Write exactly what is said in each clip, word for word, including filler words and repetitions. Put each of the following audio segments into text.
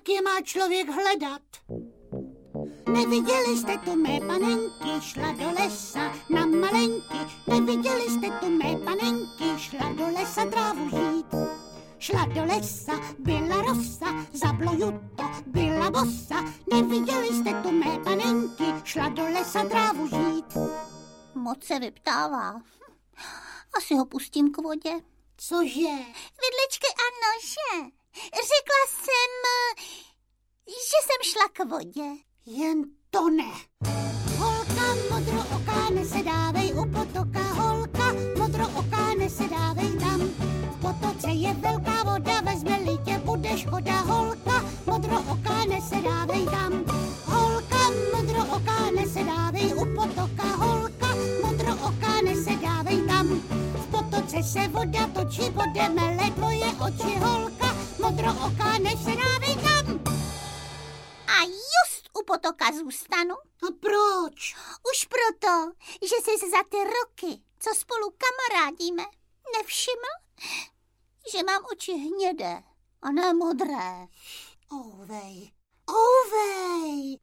jak je má člověk hledat? Neviděli jste tu mé panenky, šla do lesa na malenky. Neviděli jste tu mé panenky, šla do lesa trávu žít. Šla do lesa, byla rosa, zabloju to, byla bosa. Neviděli jste tu mé panenky, šla do lesa trávu žít. Moc se vyptává. Asi ho pustím k vodě. Cože? Vidličky a nože. Řekla jsem, že jsem šla k vodě. Jen to ne. Holka modrooká, nesedávej u potoka. Holka modrooká, nesedávej tam. V potoce je velká voda, vezme-li tě, bude škoda. Holka modrooká, nesedávej tam. Holka modrooká, nesedávej u potoka. Holka modrooká, nesedávej tam. V potoce se voda točí, bude mele tvoje oči. Holka modrooká, nesedávej tam. A just u potoka zůstanu. A proč? Už proto, že jsi za ty roky, co spolu kamarádíme, nevšiml, že mám oči hnědé a ne modré. Ouvej, ouvej.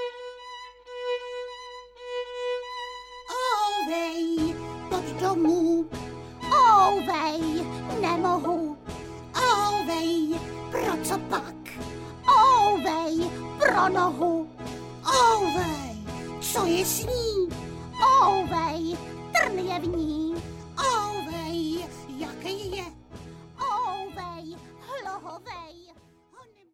Ouvej, pojď domů. Ouvej, nemohu. Ouvej, pro co pak? Ouvej, pro nohu. Ouvej, co je s ní? Ouvej, trn je v ní.